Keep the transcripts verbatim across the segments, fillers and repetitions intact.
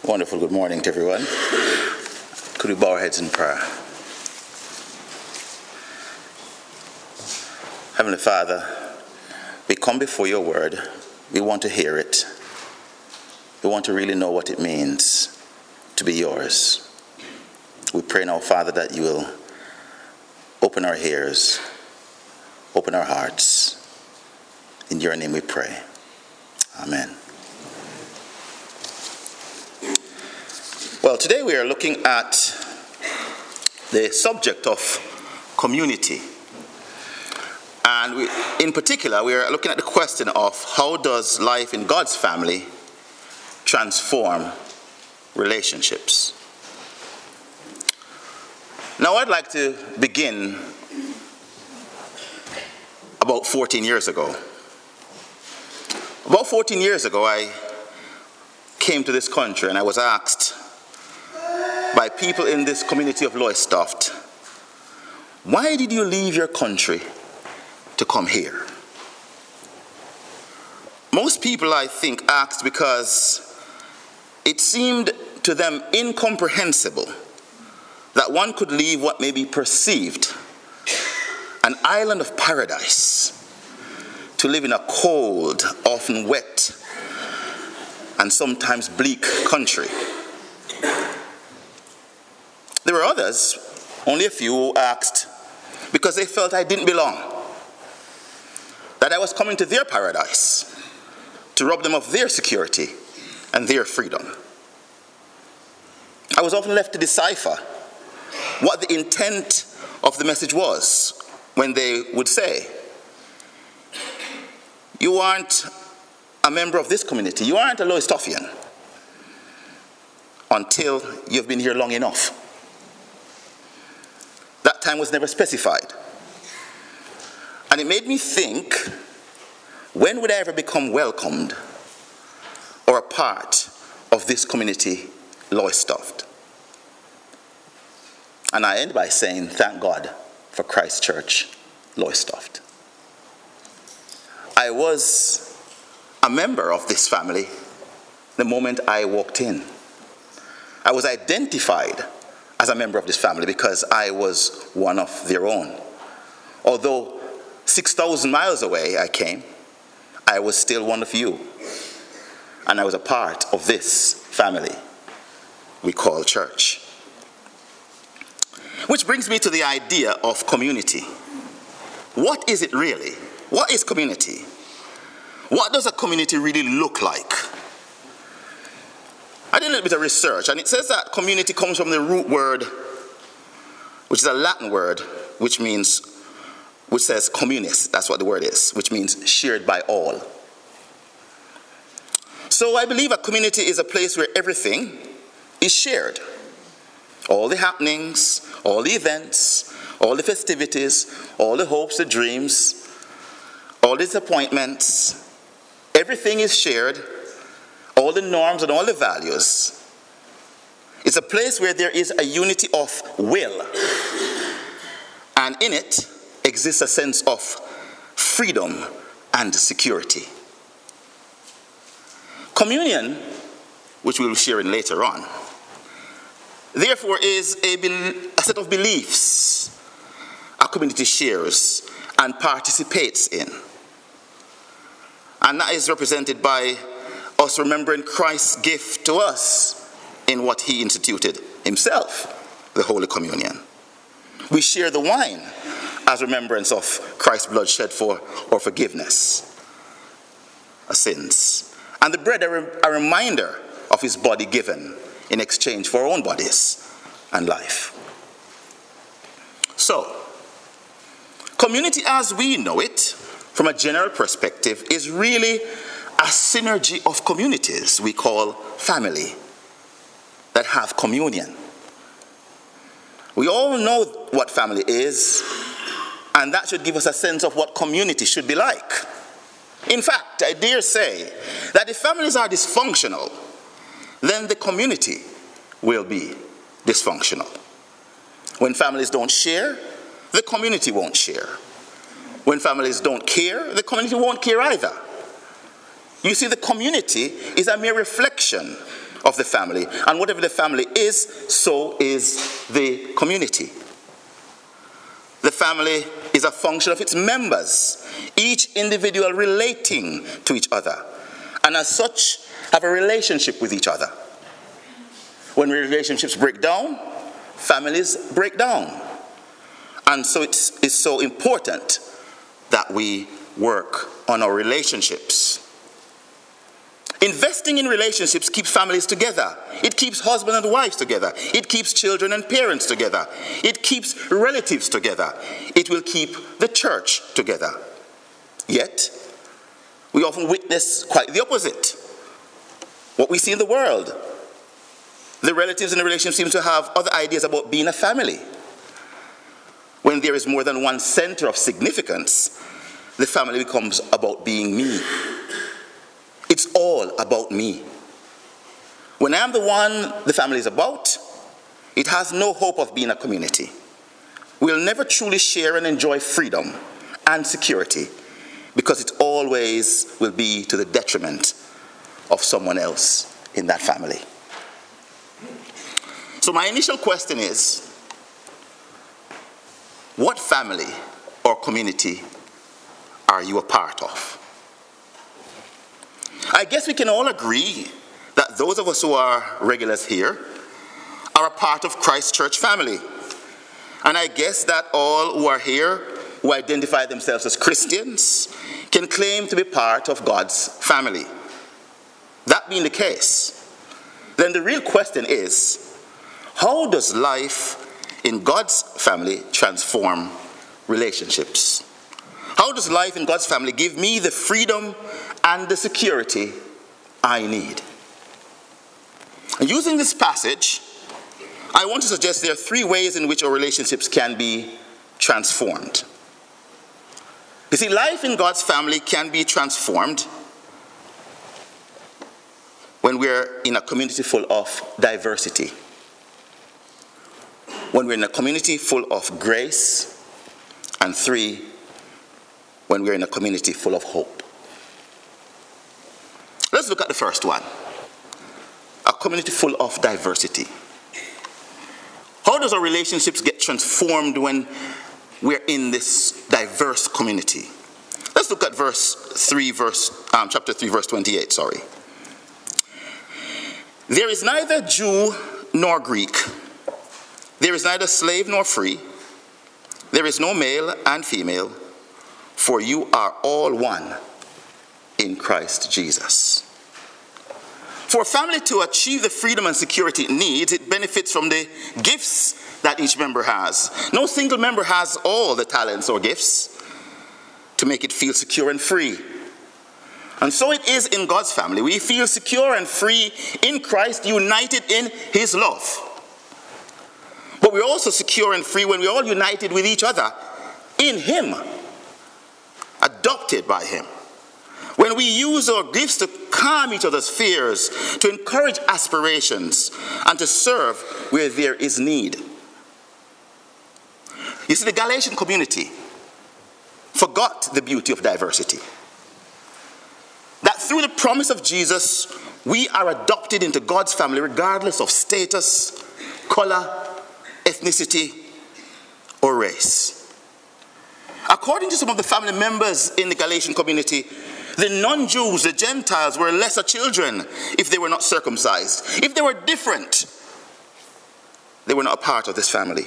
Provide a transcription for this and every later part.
Wonderful good morning to everyone. Could we bow our heads in prayer? Heavenly Father, we come before your word. We want to hear it. We want to really know what it means to be yours. We pray now, Father, that you will open our ears, open our hearts. In your name we pray. Amen. Well, today we are looking at the subject of community. And we, in particular, we are looking at the question of how does life in God's family transform relationships? Now, I'd like to begin about fourteen years ago. About fourteen years ago, I came to this country and I was asked by people in this community of Lowestoft, why did you leave your country to come here? Most people, I think, asked because it seemed to them incomprehensible that one could leave what may be perceived an island of paradise to live in a cold, often wet, and sometimes bleak country. There were others, only a few, who asked because they felt I didn't belong, that I was coming to their paradise to rob them of their security and their freedom. I was often left to decipher what the intent of the message was when they would say, you aren't a member of this community, you aren't a Lowestoftian until you've been here long enough. That time was never specified. And it made me think, when would I ever become welcomed or a part of this community, Lowestoft? And I end by saying, thank God for Christ Church, Lowestoft. I was a member of this family the moment I walked in. I was identified as a member of this family because I was one of their own. Although six thousand miles away I came, I was still one of you. And I was a part of this family we call church. Which brings me to the idea of community. What is it really? What is community? What does a community really look like? I did a little bit of research, and it says that community comes from the root word, which is a Latin word, which means, which says communis, that's what the word is, which means shared by all. So I believe a community is a place where everything is shared. All the happenings, all the events, all the festivities, all the hopes, the dreams, all the disappointments, everything is shared. All the norms and all the values. It's a place where there is a unity of will. And in it exists a sense of freedom and security. Communion, which we will share in later on, therefore is a, be- a set of beliefs a community shares and participates in. And that is represented by us remembering Christ's gift to us in what he instituted himself, the Holy Communion. We share the wine as remembrance of Christ's blood shed for our forgiveness of sins. And the bread, a, re- a reminder of his body given in exchange for our own bodies and life. So, community as we know it, from a general perspective, is really a synergy of communities we call family that have communion. We all know what family is, and that should give us a sense of what community should be like. In fact, I dare say that if families are dysfunctional, then the community will be dysfunctional. When families don't share, the community won't share. When families don't care, the community won't care either. You see, the community is a mere reflection of the family. And whatever the family is, so is the community. The family is a function of its members, each individual relating to each other, and as such, have a relationship with each other. When relationships break down, families break down. And so it's, it's so important that we work on our relationships. Investing in relationships keeps families together. It keeps husbands and wives together. It keeps children and parents together. It keeps relatives together. It will keep the church together. Yet, we often witness quite the opposite. What we see in the world. The relatives in the relationship seem to have other ideas about being a family. When there is more than one center of significance, the family becomes about being me. It's all about me. When I'm the one the family is about, it has no hope of being a community. We'll never truly share and enjoy freedom and security because it always will be to the detriment of someone else in that family. So my initial question is, what family or community are you a part of? I guess we can all agree that those of us who are regulars here are a part of Christ Church family. And I guess that all who are here, who identify themselves as Christians, can claim to be part of God's family. That being the case, then the real question is, how does life in God's family transform relationships? How does life in God's family give me the freedom and the security I need? And using this passage, I want to suggest there are three ways in which our relationships can be transformed. You see, life in God's family can be transformed when we're in a community full of diversity. When we're in a community full of grace. And three, when we're in a community full of hope. Let's look at the first one. A community full of diversity. How does our relationships get transformed when we're in this diverse community? Let's look at verse three, verse um, chapter three, verse twenty-eight. Sorry. There is neither Jew nor Greek. There is neither slave nor free. There is no male and female, for you are all one in Christ Jesus. For a family to achieve the freedom and security it needs, it benefits from the gifts that each member has. No single member has all the talents or gifts to make it feel secure and free. And so it is in God's family. We feel secure and free in Christ, united in his love. But we're also secure and free when we're all united with each other in him, adopted by him. When we use our gifts to calm each other's fears, to encourage aspirations, and to serve where there is need. You see, the Galatian community forgot the beauty of diversity. That through the promise of Jesus, we are adopted into God's family regardless of status, color, ethnicity, or race. According to some of the family members in the Galatian community, the non-Jews, the Gentiles, were lesser children if they were not circumcised. If they were different, they were not a part of this family.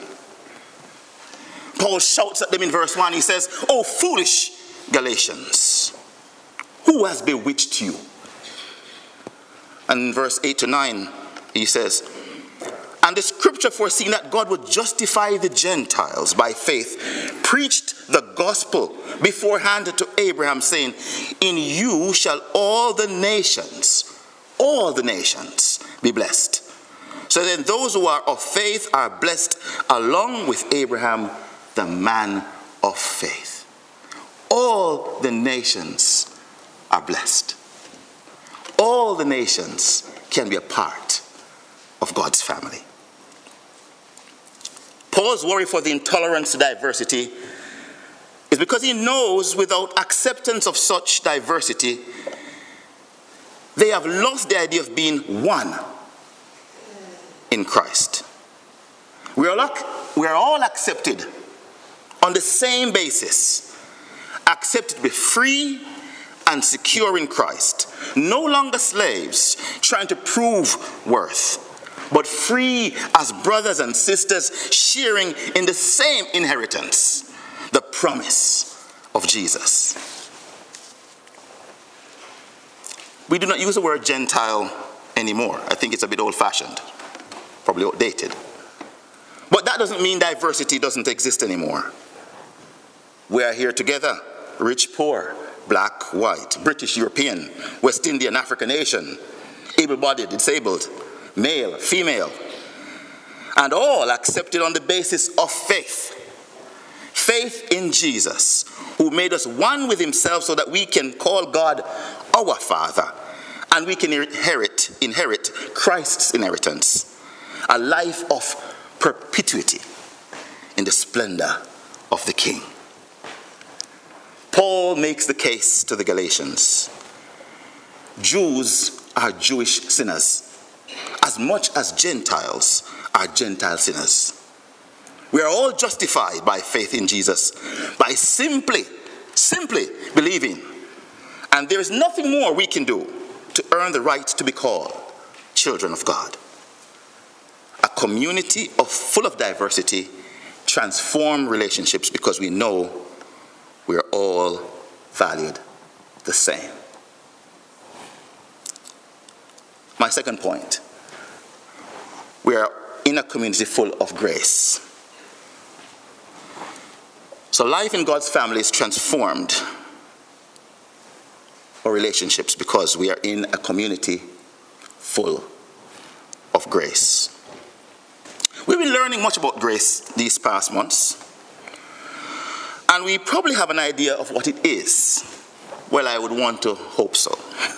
Paul shouts at them in verse one. He says, "O foolish Galatians, who has bewitched you?" And in verse eight to nine, he says, "And the scripture, foreseeing that God would justify the Gentiles by faith, preached the gospel beforehand to Abraham, saying, in you shall all the nations, all the nations be blessed. So then those who are of faith are blessed along with Abraham, the man of faith." All the nations are blessed. All the nations can be a part of God's family. Paul's worry for the intolerance to diversity is because he knows without acceptance of such diversity, they have lost the idea of being one in Christ. We are, all, we are all accepted on the same basis. Accepted to be free and secure in Christ. No longer slaves trying to prove worth, but free as brothers and sisters sharing in the same inheritance, the promise of Jesus. We do not use the word Gentile anymore. I think it's a bit old-fashioned, probably outdated. But that doesn't mean diversity doesn't exist anymore. We are here together, rich, poor, black, white, British, European, West Indian, African, Asian, able-bodied, disabled, male, female, and all accepted on the basis of faith. Faith in Jesus, who made us one with himself so that we can call God our Father, and we can inherit, inherit Christ's inheritance, a life of perpetuity in the splendor of the King. Paul makes the case to the Galatians. Jews are Jewish sinners as much as Gentiles are Gentile sinners. We are all justified by faith in Jesus, by simply, simply believing. And there is nothing more we can do to earn the right to be called children of God. A community of, full of diversity transform relationships because we know we are all valued the same. My second point, we are in a community full of grace. So life in God's family is transformed, or relationships, because we are in a community full of grace. We've been learning much about grace these past months, and we probably have an idea of what it is. Well, I would want to hope so.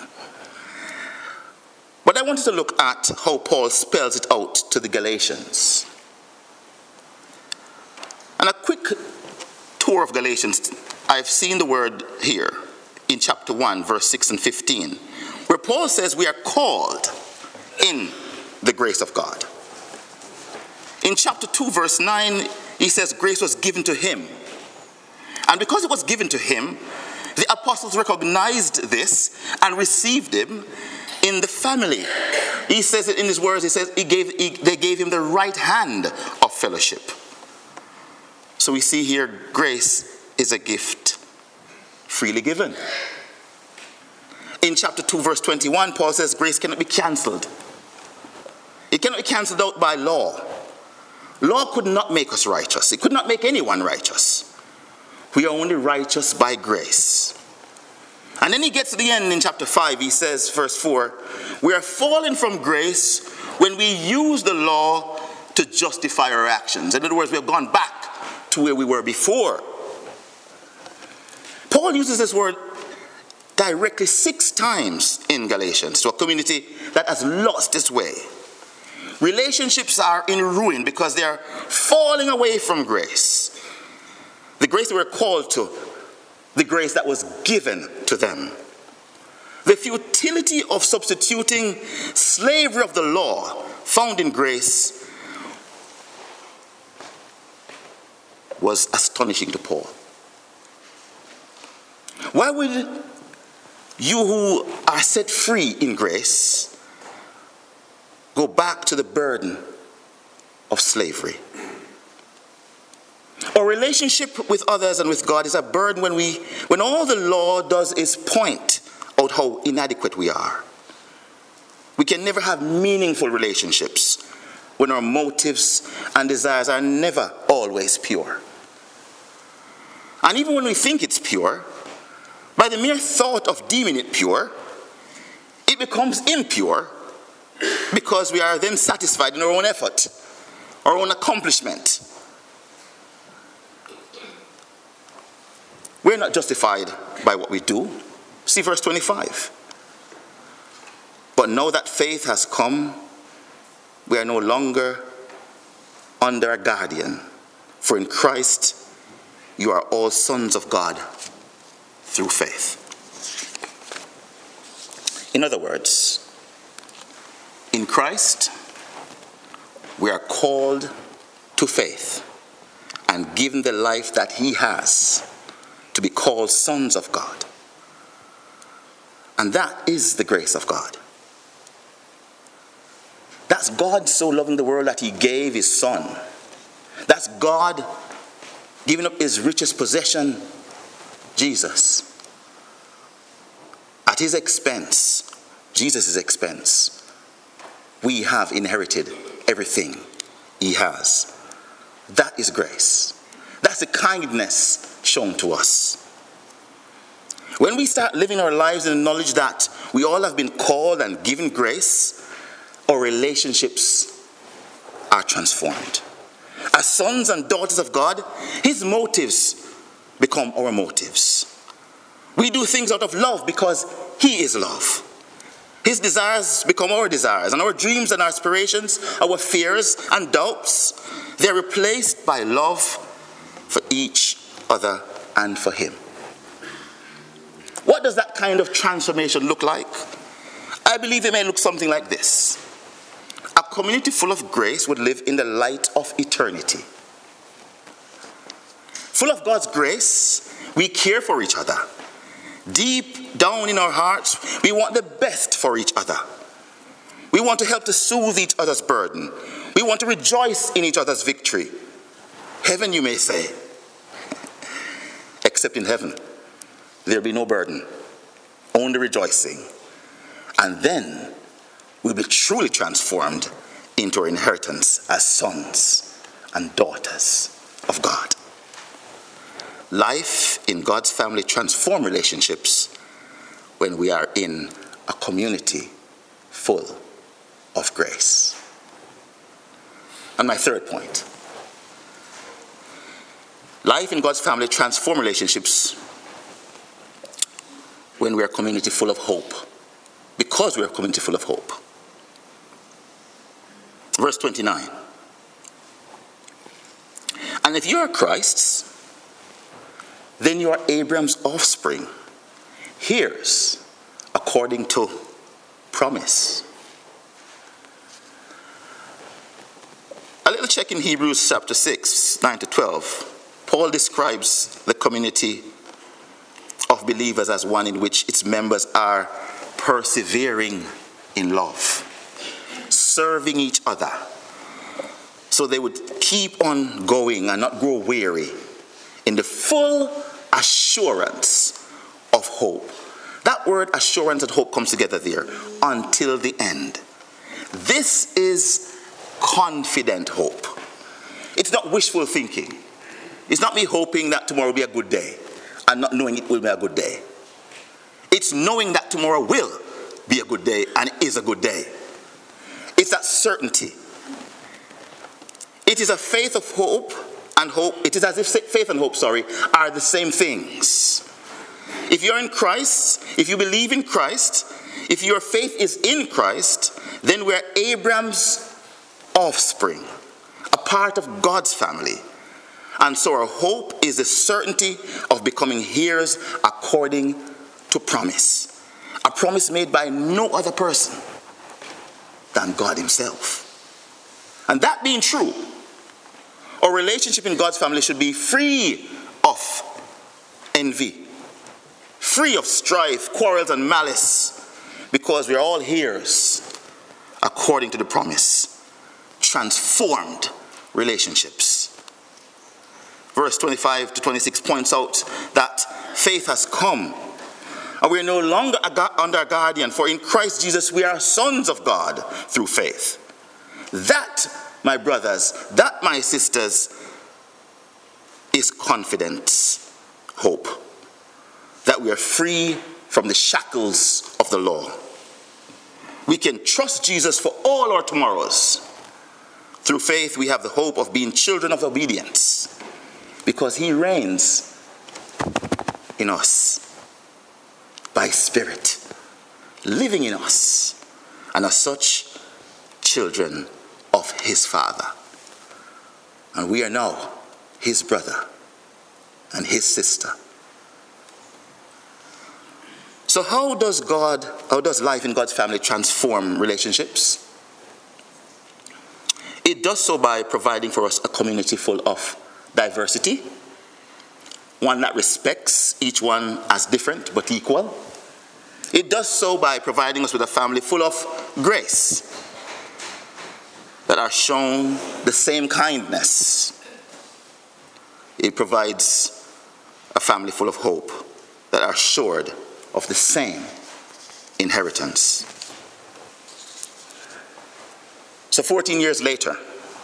But I wanted to look at how Paul spells it out to the Galatians. And a quick tour of Galatians, I've seen the word here in chapter one, verse six and fifteen, where Paul says we are called in the grace of God. In chapter two, verse nine, he says grace was given to him. And because it was given to him, the apostles recognized this and received him in the family. He says it in his words, he says he gave, he, they gave him the right hand of fellowship. So we see here grace is a gift freely given. In chapter two, verse twenty-one, Paul says grace cannot be cancelled. It cannot be cancelled out by law. Law could not make us righteous. It could not make anyone righteous. We are only righteous by grace. And then he gets to the end in chapter five, he says, verse four, we are fallen from grace when we use the law to justify our actions. In other words, we have gone back to where we were before. Paul uses this word directly six times in Galatians to a community that has lost its way. Relationships are in ruin because they are falling away from grace. The grace they were called to, the grace that was given to them. The futility of substituting slavery of the law found in grace was astonishing to Paul. Why would you who are set free in grace go back to the burden of slavery? Our relationship with others and with God is a burden when we, when all the law does is point out how inadequate we are. We can never have meaningful relationships when our motives and desires are never always pure. And even when we think it's pure, by the mere thought of deeming it pure, it becomes impure because we are then satisfied in our own effort, our own accomplishment. We're not justified by what we do. See verse twenty-five. But now that faith has come, we are no longer under a guardian. For in Christ, you are all sons of God through faith. In other words, in Christ, we are called to faith and given the life that he has to be called sons of God. And that is the grace of God. That's God so loving the world that he gave his son. That's God giving up his richest possession, Jesus. At his expense, Jesus' expense, we have inherited everything he has. That is grace. That's the kindness shown to us. When we start living our lives in the knowledge that we all have been called and given grace, our relationships are transformed. As sons and daughters of God, his motives become our motives. We do things out of love because he is love. His desires become our desires, and our dreams and aspirations, our fears and doubts, they're replaced by love for each other and for him. What does that kind of transformation look like? I believe it may look something like this. A community full of grace would live in the light of eternity. Full of God's grace, we care for each other. Deep down in our hearts, we want the best for each other. We want to help to soothe each other's burden. We want to rejoice in each other's victory. Heaven, you may say. Except in heaven, there'll be no burden, only rejoicing. And then we'll be truly transformed into our inheritance as sons and daughters of God. Life in God's family transforms relationships when we are in a community full of grace. And my third point. Life in God's family transforms relationships when we are a community full of hope. Because we are a community full of hope. Verse twenty-nine. And if you are Christ's, then you are Abraham's offspring, heirs according to promise. A little check in Hebrews chapter six, nine to twelve. Paul describes the community of believers as one in which its members are persevering in love, serving each other, so they would keep on going and not grow weary in the full assurance of hope. That word assurance and hope comes together there, until the end. This is confident hope. It's not wishful thinking. It's not me hoping that tomorrow will be a good day and not knowing it will be a good day. It's knowing that tomorrow will be a good day and is a good day. It's that certainty. It is a faith of hope and hope. It is as if faith and hope, sorry, are the same things. If you're in Christ, if you believe in Christ, if your faith is in Christ, then we're Abraham's offspring, a part of God's family. And so our hope is the certainty of becoming heirs according to promise. A promise made by no other person than God himself. And that being true, our relationship in God's family should be free of envy, free of strife, quarrels, and malice, because we are all heirs according to the promise. Transformed relationships. Verse twenty-five to twenty-six points out that faith has come, and we are no longer under a guardian, for in Christ Jesus we are sons of God through faith. That, my brothers, that, my sisters, is confidence, hope, that we are free from the shackles of the law. We can trust Jesus for all our tomorrows. Through faith, we have the hope of being children of obedience, because he reigns in us by Spirit, living in us, and as such, children of his Father. And we are now his brother and his sister. So how does God, how does life in God's family transform relationships? It It does so by providing for us a community full of diversity, one that respects each one as different but equal. It does so by providing us with a family full of grace, that are shown the same kindness. It provides a family full of hope, that are assured of the same inheritance. So fourteen years later,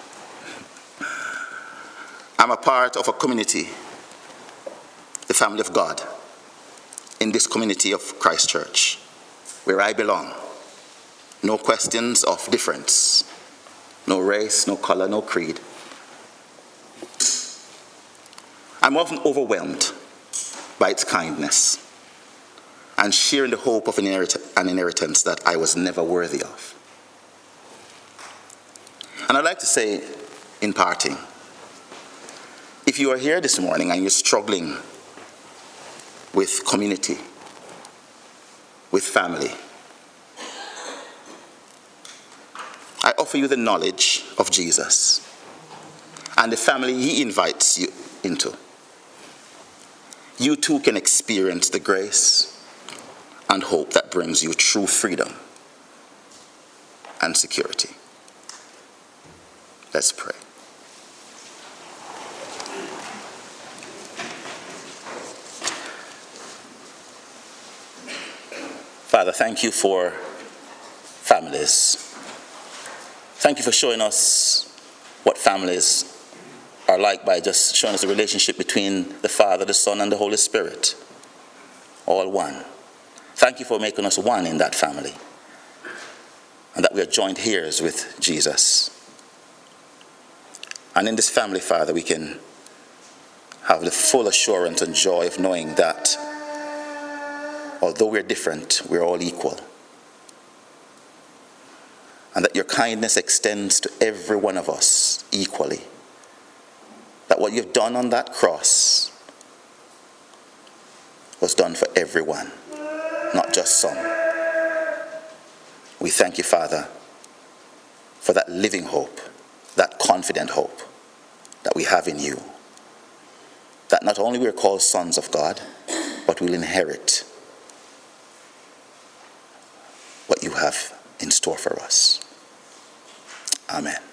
I'm a part of a community, the family of God, in this community of Christ Church, where I belong. No questions of difference, no race, no color, no creed. I'm often overwhelmed by its kindness and sharing the hope of an inheritance that I was never worthy of. And I'd like to say, in parting, if you are here this morning and you're struggling with community, with family, I offer you the knowledge of Jesus and the family he invites you into. You too can experience the grace and hope that brings you true freedom and security. Let's pray. Father, thank you for families. Thank you for showing us what families are like by just showing us the relationship between the Father, the Son, and the Holy Spirit. All one. Thank you for making us one in that family, and that we are joint heirs with Jesus. And in this family, Father, we can have the full assurance and joy of knowing that although we're different, we're all equal. And that your kindness extends to every one of us equally. That what you've done on that cross was done for everyone, not just some. We thank you, Father, for that living hope, that confident hope that we have in you. That not only we're called sons of God, but we'll inherit what you have in store for us. Amen.